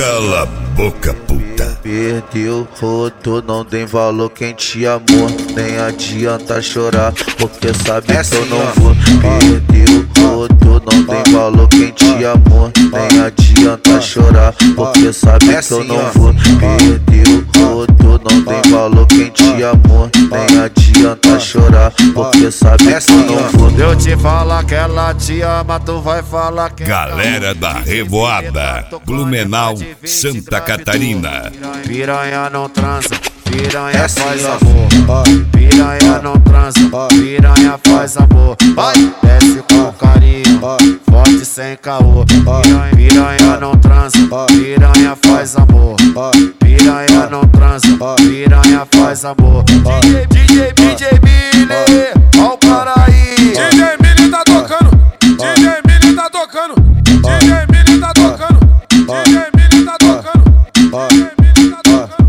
Cala a boca, puta. Perdeu, rodou, não tem valor quem te amou. Nem adianta chorar, porque sabe que eu não vou. Perdeu, rodou, não tem valor quem te amou. Nem adianta chorar, porque sabe que eu não vou. Perdeu, rodou, não tem valor quem te amou. Nem adianta chorar, porque sabe que eu não vou. Eu te falar que ela te ama, tu vai falar que Galera da Revoada, Blumenau, Santa Catarina. Piranha não transa, piranha faz amor. Piranha não transa, piranha faz amor. Vai, desce com carinho, forte sem caô. Piranha não transa, piranha faz amor. Piranha não transa, piranha faz amor. DJ Billy, ó o cara aí. DJ Billy tá tocando, DJ Billy tá tocando, DJ Billy tá tocando, DJ Billy tá tocando, DJ Billy tá tocando.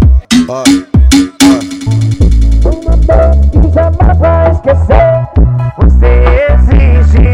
Que jamais vai esquecer, você exige.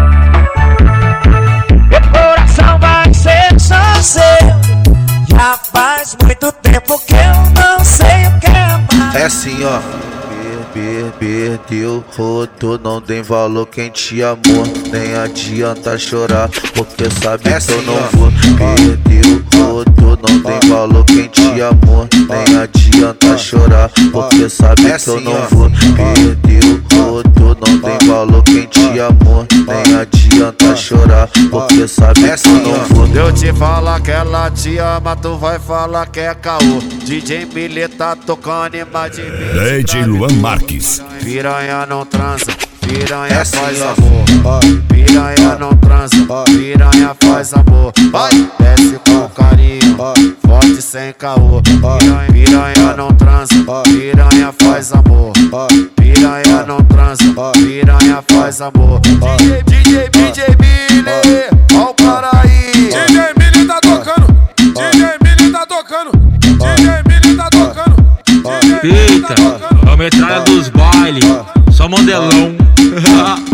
Meu coração vai ser só seu. Já faz muito tempo que eu não sei o que é mais. É assim, ó. Perdeu, rodou, não tem valor quem te amou. Nem adianta chorar, porque sabe que eu não vou. Perdeu, rodou, não tem valor quem te amou. Nem adianta chorar, porque sabe que eu não vou. Perdeu, rodou, não tem valor quem te amou. Nem adianta chorar, porque sabe que eu não vou. Eu te falar que ela te ama, tu vai falar que é caô. DJ Billy tá tocando e mais de 20 DJ Luan Marques. Piranha não transa, piranha faz amor. Piranha não transa, piranha faz amor. Vai, desce com carinho, forte sem caô. Piranha não transa, piranha faz amor. Piranha não transa, piranha faz amor. DJ Billy, ó o cara aí. DJ Billy tá tocando, DJ Billy tá tocando, DJ Billy tá tocando. Eita, é a metralha dos bailes, só mandelão.